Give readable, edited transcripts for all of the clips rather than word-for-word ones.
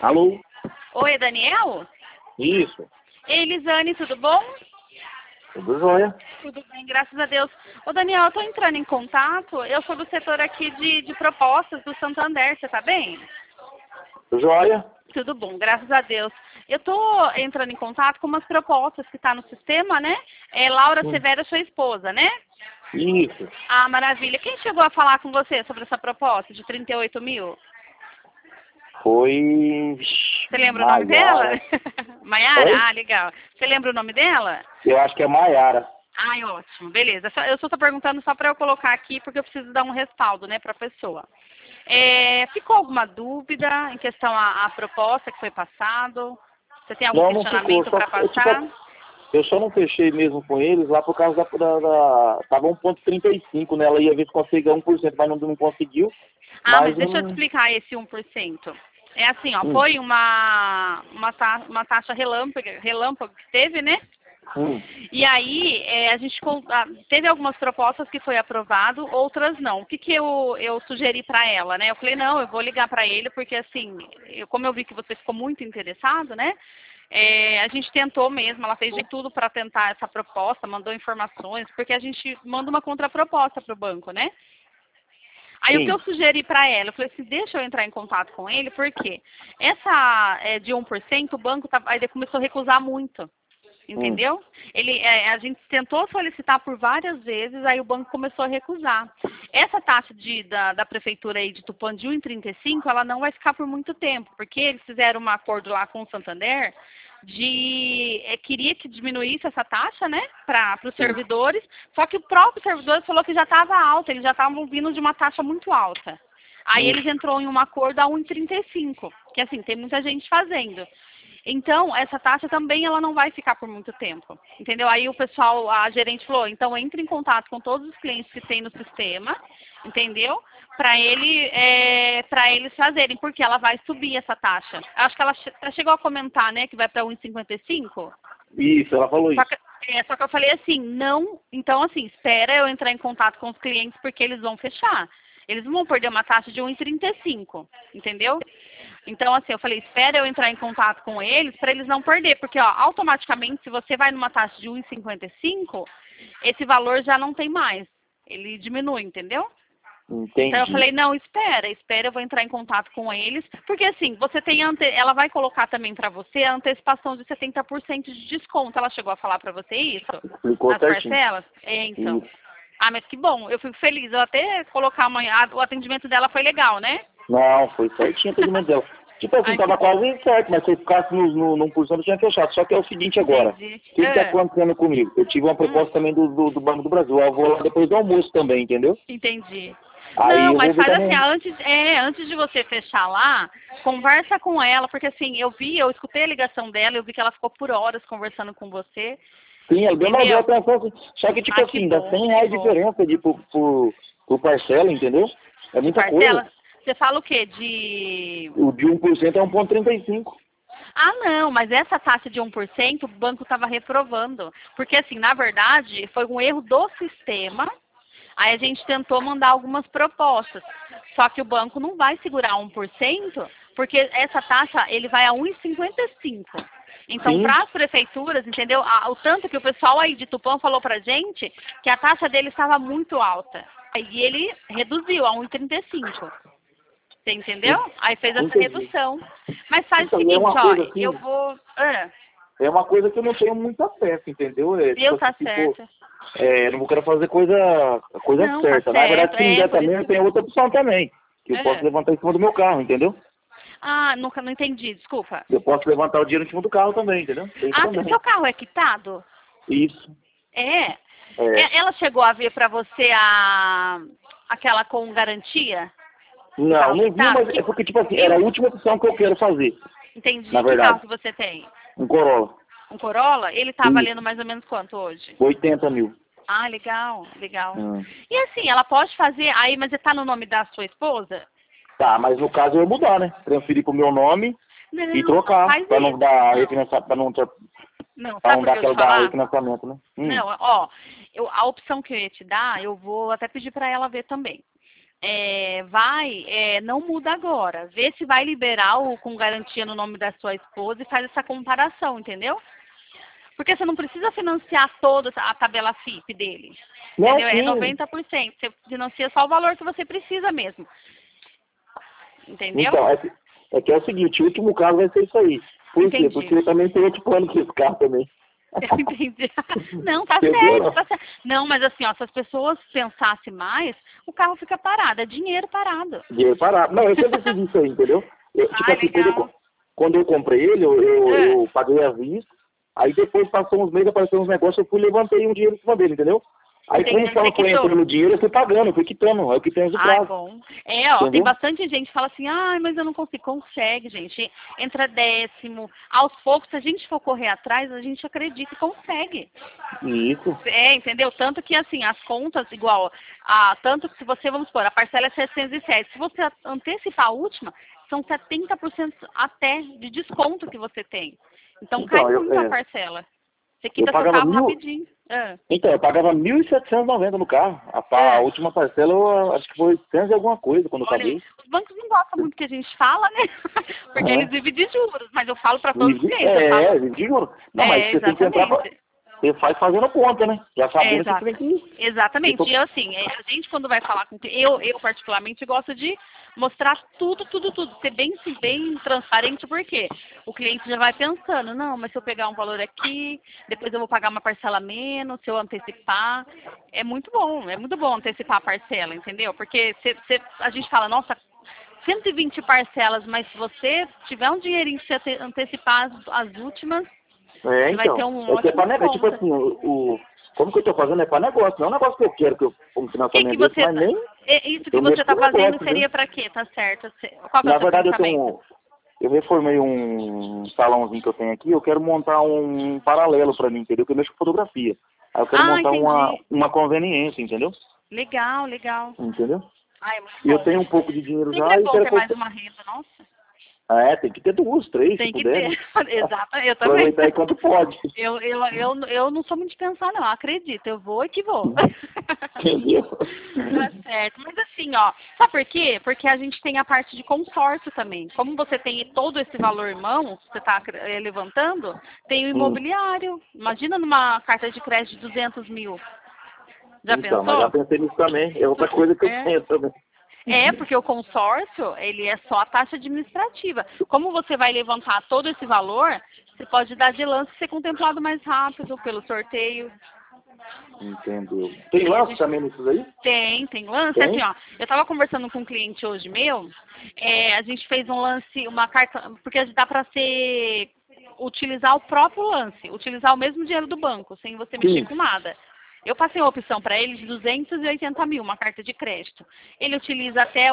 Alô? Oi, Daniel? Isso. Ei, Elisane, tudo bom? Tudo jóia. Tudo bem, graças a Deus. Ô, Daniel, eu tô entrando em contato. Eu sou do setor aqui de propostas do Santander, você tá bem? Tudo jóia. Tudo bom, graças a Deus. Eu tô entrando em contato com umas propostas que tá no sistema, né? É Laura Severo, sua esposa, né? Isso. Ah, maravilha. Quem chegou a falar com você sobre essa proposta de 38 mil? Foi... Você lembra o nome dela? Maiara? Oi? Ah, legal. Você lembra o nome dela? Eu acho que é Maiara. Ai, ótimo, beleza. Eu só estou perguntando só para eu colocar aqui, porque eu preciso dar um respaldo, né, para a pessoa. Ficou alguma dúvida em questão à proposta que foi passado? Você tem algum Não ficou. questionamento para passar? Eu só não fechei mesmo com eles lá por causa tava 1,35, né? Ela ia ver se conseguia 1%, mas não conseguiu. Ah, Mas mas deixa eu te não... explicar esse 1%. É assim, ó, foi uma taxa relâmpago que teve, né? E aí, a gente teve algumas propostas que foi aprovado, outras não. O que eu sugeri para ela, né? Eu falei, não, eu vou ligar para ele, porque assim, como eu vi que você ficou muito interessado, né? A gente tentou mesmo, ela fez de tudo para tentar essa proposta, mandou informações, porque a gente manda uma contraproposta para o banco, né? Aí o que eu sugeri para ela, eu falei assim, deixa eu entrar em contato com ele, porque essa de 1%, o banco aí começou a recusar muito. Entendeu? A gente tentou solicitar por várias vezes, aí o banco começou a recusar. Essa taxa da prefeitura aí de Tupã de 1,35, ela não vai ficar por muito tempo, porque eles fizeram um acordo lá com o Santander queria que diminuísse essa taxa, né, para os servidores, só que o próprio servidor falou que já estava alta, eles já estavam vindo de uma taxa muito alta. Aí eles entrou em um acordo a 1,35, que assim, tem muita gente fazendo. Então, essa taxa também ela não vai ficar por muito tempo, entendeu? Aí o pessoal, a gerente falou, então entre em contato com todos os clientes que tem no sistema, entendeu? Para eles fazerem, porque ela vai subir essa taxa. Acho que ela chegou a comentar, né, que vai para 1,55. Isso, ela falou isso. Só que eu falei assim, não, então assim, espera eu entrar em contato com os clientes, porque eles vão fechar. Eles não vão perder uma taxa de 1,35, entendeu? Então, assim, eu falei, espera eu entrar em contato com eles para eles não perder, porque, ó, automaticamente, se você vai numa taxa de 1,55, esse valor já não tem mais. Ele diminui, entendeu? Entendi. Então, eu falei, não, espera, eu vou entrar em contato com eles, porque, assim, você tem, ela vai colocar também para você a antecipação de 70% de desconto. Ela chegou a falar para você isso? Explicou nas certinho. parcelas? Então. Isso. Ah, mas que bom, eu fico feliz. Eu até colocar amanhã, o atendimento dela foi legal, né? Não, foi certinho o atendimento dela. Tipo assim, Ai, tava quase certo, mas se eu ficasse no 1%, eu tinha fechado. Só que é o seguinte agora. Entendi. O que tá acontecendo comigo? Eu tive uma proposta também do Banco do Brasil. Eu vou lá depois do almoço também, entendeu? Entendi. Aí Não, eu mas vou ver faz assim, também. antes de você fechar lá, conversa com ela, porque assim, eu escutei a ligação dela, eu vi que ela ficou por horas conversando com você. Sim, ela deu uma boa Entendeu? atenção. Só que, tipo assim, dá Bom, R$100 que bom. diferença por parcela, entendeu? É De muita coisa. parcela? Você fala o quê? De... O de 1% é 1,35. Ah, não, mas essa taxa de 1% o banco estava reprovando. Porque, assim, na verdade, foi um erro do sistema. Aí a gente tentou mandar algumas propostas. Só que o banco não vai segurar 1%, porque essa taxa ele vai a 1,55. Então, para as prefeituras, entendeu? O tanto que o pessoal aí de Tupã falou pra gente que a taxa dele estava muito alta. Aí ele reduziu a 1,35. Você entendeu? Aí fez essa redução. Mas faz o seguinte, ó, Assim, eu vou... É uma coisa que eu não tenho muita fé, entendeu? Deus tá certo. Não vou querer fazer coisa Não, certa. tá Na verdade, se certo, não der por também, isso eu tenho outra opção também. Que eu posso levantar em cima do meu carro, entendeu? Ah, nunca, não entendi, desculpa. Eu posso levantar o dinheiro em cima do carro também, entendeu? Seu carro é quitado? Isso. Ela chegou a ver pra você aquela com garantia? Não vi, mas é porque, tipo assim, era a última opção que eu quero fazer. Entendi. Na verdade. Que carro que você tem? Um Corolla. Um Corolla? Ele tá valendo mais ou menos quanto hoje? 80 mil. Ah, legal, legal. E assim, ela pode fazer, aí, mas tá no nome da sua esposa? Tá, mas no caso eu ia mudar, né? Transferir pro meu nome e trocar, pra não dar refinanciamento, pra não dar aquele refinanciamento, né? Não, ó, a opção que eu ia te dar, eu vou até pedir pra ela ver também. não muda agora. Vê se vai liberar o com garantia no nome da sua esposa e faz essa comparação, entendeu? Porque você não precisa financiar toda a tabela FIP dele. Não, Entendeu? sim. É 90%. Você financia só o valor que você precisa mesmo. Entendeu? Então, é que é o seguinte, o último caso vai ser isso aí. Por quê? Porque eu também tenho outro plano que esse carro também. Eu entendi. Não, tá Entendeu? certo, tá certo. Não, mas assim, ó, se as pessoas pensassem mais, o carro fica parado, é dinheiro parado. Dinheiro parado. Não, eu sempre fiz isso aí, entendeu? Tipo assim, Legal. quando eu comprei ele, eu paguei à vista, aí depois passou uns meses, apareceu uns negócios, eu fui levantei um dinheiro em cima dele, entendeu? Aí Entendi, como foi entrando o dinheiro, eu fui pagando, eu fui quitando, é o que tem de prazo. Bom. Ó, entendeu? tem bastante gente que fala assim, mas eu não consigo. Consegue, gente. Entra décimo. Aos poucos, se a gente for correr atrás, a gente acredita e consegue. Isso. Entendeu? Tanto que, assim, as contas, igual, tanto que se você, vamos supor, a parcela é 707. Se você antecipar a última, são 70% até de desconto que você tem. Então cai muito a parcela. Você quita seu carro rapidinho. Então, eu pagava 1.790 no carro. A última parcela, eu acho que foi 100 e alguma coisa quando eu paguei. Os bancos não gostam muito que a gente fala, né? Porque eles vivem de juros, mas eu falo para todos os clientes. Vive de juros. Não, mas você tem que entrar você faz fazendo conta, né? Já sabendo que você tem que... Exatamente. E assim, a gente quando vai falar com eu particularmente gosto de mostrar tudo, ser bem transparente, porque o cliente já vai pensando, não, mas se eu pegar um valor aqui, depois eu vou pagar uma parcela menos, se eu antecipar, é muito bom antecipar a parcela, entendeu? Porque a gente fala, nossa, 120 parcelas, mas se você tiver um dinheirinho que você antecipar as últimas, então, vai ter um ótimo negócio, tipo assim, como que eu tô fazendo é para negócio, não é um negócio que eu quero que eu um financiamento desse, mas nem... Isso que você tá fazendo negócio, seria para quê? Tá certo. Qual que é o seu pensamento? Eu reformei um salãozinho que eu tenho aqui, eu quero montar um paralelo para mim, entendeu? Que eu mexo com fotografia. Aí eu quero montar uma conveniência, entendeu? Legal. Entendeu? E eu tenho um pouco de dinheiro já. É bom ter mais uma renda, nossa. Tem que ter 2, 3, tem se que puder. Ter. Exato, eu também. Aproveitar enquanto pode. Eu não sou muito de pensar, não. Acredito, eu vou e que vou. Entendeu? Tá certo. Mas assim, ó, sabe por quê? Porque a gente tem a parte de consórcio também. Como você tem todo esse valor em mão, você está levantando, tem o imobiliário. Imagina numa carta de crédito de 200 mil. Já pensou? Mas já pensei nisso também. É outra coisa que eu tenho também. Porque o consórcio, ele é só a taxa administrativa. Como você vai levantar todo esse valor, você pode dar de lance e ser contemplado mais rápido pelo sorteio. Entendeu. Tem lance também nisso aí? Tem lance. Assim, ó, eu estava conversando com um cliente hoje meu, a gente fez um lance, uma carta, porque dá para utilizar o próprio lance, utilizar o mesmo dinheiro do banco, sem você mexer com nada. Eu passei a opção para ele de 280 mil, uma carta de crédito. Ele utiliza até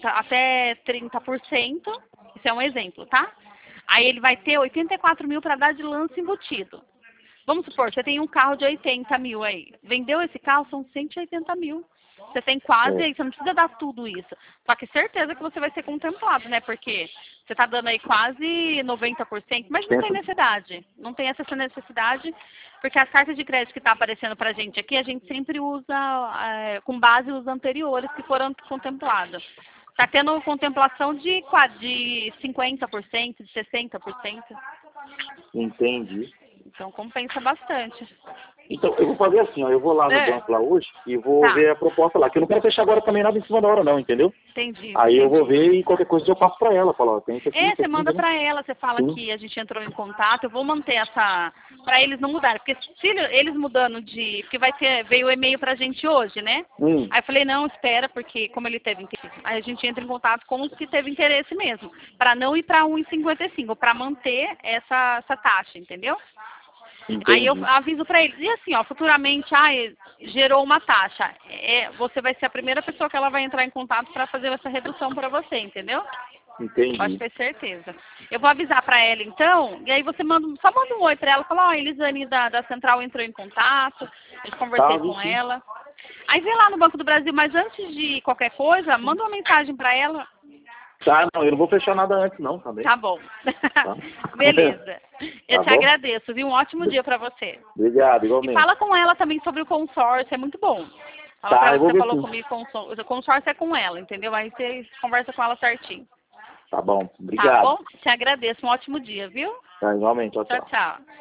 30%, isso é um exemplo, tá? Aí ele vai ter 84 mil para dar de lance embutido. Vamos supor, você tem um carro de 80 mil aí. Vendeu esse carro, são 180 mil. Você tem quase aí, você não precisa dar tudo isso. Só que certeza que você vai ser contemplado, né? Porque você está dando aí quase 90%, mas não tem necessidade. Não tem essa necessidade, porque as cartas de crédito que está aparecendo para a gente aqui, a gente sempre usa com base nos anteriores que foram contemplados. Está tendo contemplação de 50%, de 60%. Entendi. Então compensa bastante. Então, eu vou fazer assim, ó, eu vou lá no banco lá hoje e vou ver a proposta lá, que eu não quero fechar agora também nada em cima da hora não, entendeu? Entendi. Aí eu vou ver e qualquer coisa eu passo pra ela, falo, ó, tem isso aqui, você manda pra ela, você fala que a gente entrou em contato, eu vou manter pra eles não mudarem, porque se eles mudando porque veio o e-mail pra gente hoje, né? Aí eu falei, não, espera, porque como ele teve interesse, aí a gente entra em contato com os que teve interesse mesmo, pra não ir pra 1,55, pra manter essa taxa, entendeu? Entendi. Aí eu aviso para eles. E assim, ó, futuramente, gerou uma taxa. Você vai ser a primeira pessoa que ela vai entrar em contato para fazer essa redução para você, entendeu? Entendi. Pode ter certeza. Eu vou avisar para ela, então, e aí você só manda um oi para ela, fala, Elisane da Central entrou em contato, eu conversei com ela. Aí vê lá no Banco do Brasil, mas antes de qualquer coisa, manda uma mensagem para ela. Tá, não, eu não vou fechar nada antes não, também. Tá bom. Tá. Beleza. Eu te agradeço, viu? Um ótimo dia para você. Obrigado, igualmente. E fala com ela também sobre o consórcio, é muito bom. Fala pra ela que você falou sim. comigo, o consórcio é com ela, entendeu? Aí você conversa com ela certinho. Tá bom, obrigado. Tá bom? Te agradeço, um ótimo dia, viu? Tá, igualmente, tchau, tchau. Tchau, tchau.